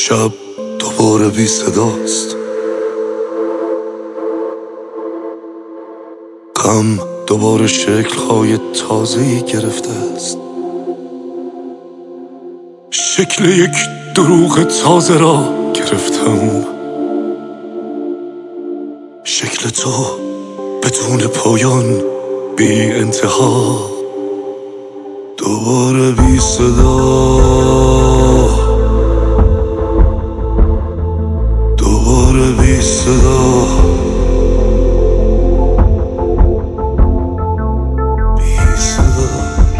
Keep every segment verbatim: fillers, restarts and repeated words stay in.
شب دوباره بی صداست، غم دوباره شکل‌های تازه‌ای گرفته است. شکل یک دروغ تازه را گرفتم، شکل تو بدون پایان، بی انتها، دوباره بی صدا، دوباره بی صدا، بی صدا.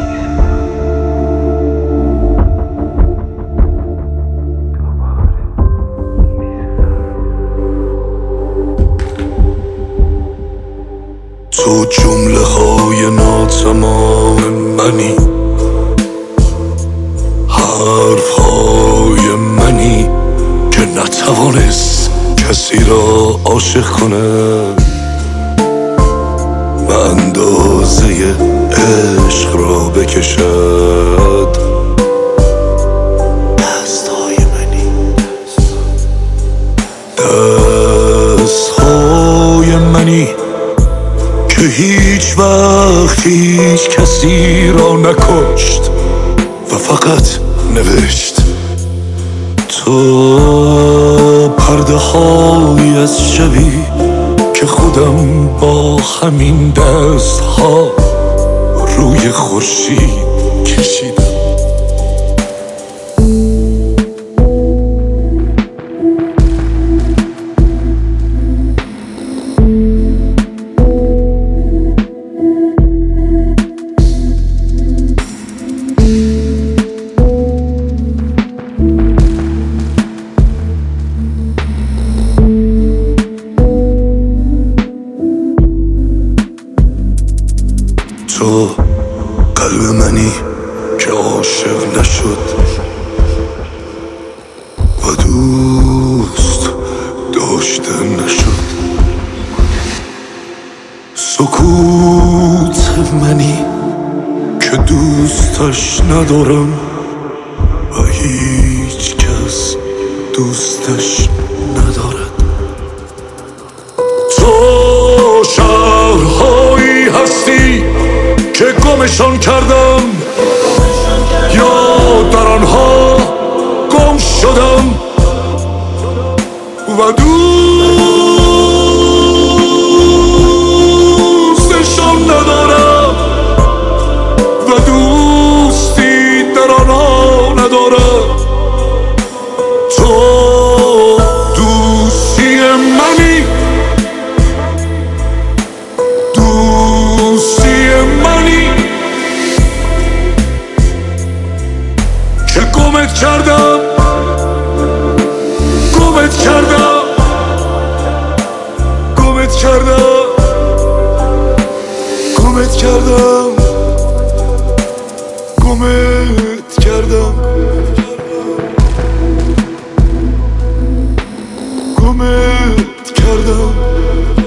تو جمله های ناتمام منی، حرف های منی که نتوانست کسی را عاشق کنه، به اندازه عشق را بکشد. دست های منی، دست های منی که هیچ وقت هیچ کسی را نکشت و فقط نوشت. تو پرده های از شبی که خودم با همین دست ها روی خورشید کشیدم. تو قلب منی که عاشق نشد و دوست داشته نشد. سکوت منی که دوستش ندارم و هیچ کس دوستش ندارد. تو شهرهایی هستی که گمشان کردم، یا در آنها گم شدم و دوستشان ندارم و دوستی در آنها ندارم. تو دوستی منی، دوستی منی که گمت کردم، گمت کردم، گمت کردم، گمت کردم، گمت کردم، گمت کردم.